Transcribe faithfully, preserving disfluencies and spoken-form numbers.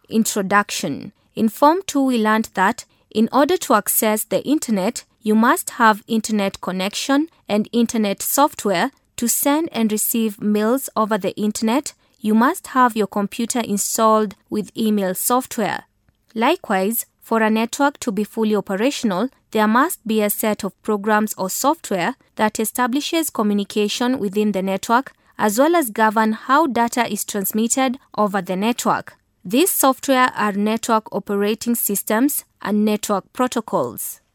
Introduction. In Form two, we learned that in order to access the Internet, you must have Internet connection and Internet software. To send and receive mails over the Internet, you must have your computer installed with email software. Likewise, for a network to be fully operational, there must be a set of programs or software that establishes communication within the network as well as govern how data is transmitted over the network. These software are network operating systems and network protocols.